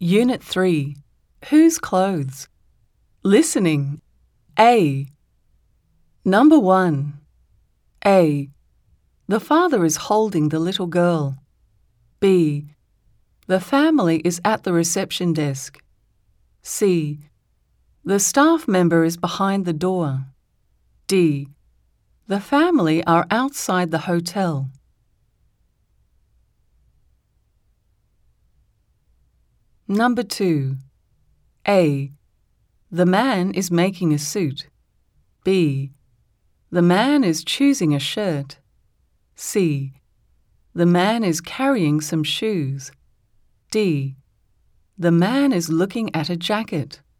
Unit 3. Whose clothes? Listening. A. Number 1. A. The father is holding the little girl. B. The family is at the reception desk. C. The staff member is behind the door. D. The family are outside the hotel. Number 2. A. The man is making a suit. B. The man is choosing a shirt. C. The man is carrying some shoes. D. The man is looking at a jacket.